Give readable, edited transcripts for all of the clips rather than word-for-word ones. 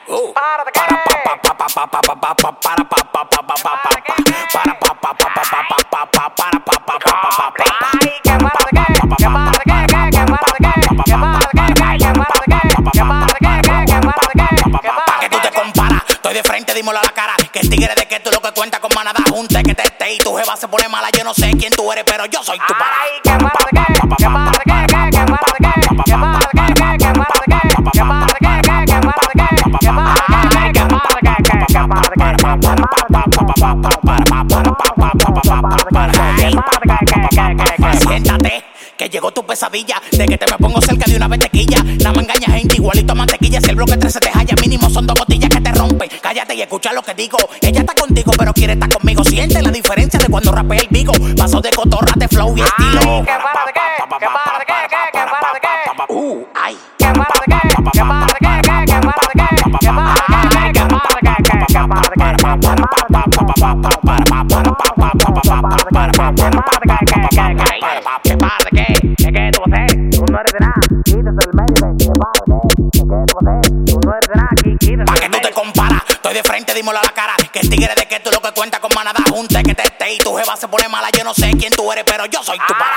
Estoy de frente, dímelo a la cara. Que el tigre de que tú lo que cuenta con manada junte. Que te esté y tu jeva se pone mala. Yo no sé quién tú eres, pero yo soy tu para. Siéntate, que llegó tu pesadilla. De que te me pongo cerca de una vetequilla. Nada me engaña gente, igualito a mantequilla. Si el bloque 13 te halla, mínimo son 2 botellas que te rompen. Cállate y escucha lo que digo. Ella está contigo, pero quiere estar conmigo. Siente la diferencia de cuando rapea el Vigo. Paso de cotorra, de flow y estilo. Ay. Pa' que tú te comparas, estoy de frente, dímelo a la cara. Que el tigre de que tú lo que cuenta con manada junte. Que te esté y tu jeva se pone mala. Yo no sé quién tú eres, pero yo soy tu para.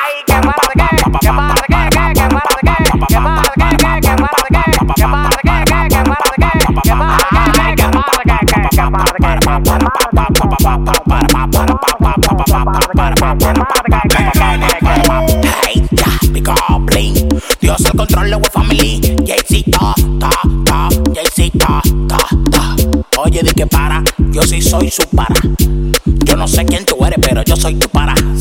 Hey, ya, pick up, bling. Dios al control, we family. Jay-Z, Jay-Z, Oye, di que para, yo sí soy su para. Yo no sé quién tú eres, pero yo soy tu para.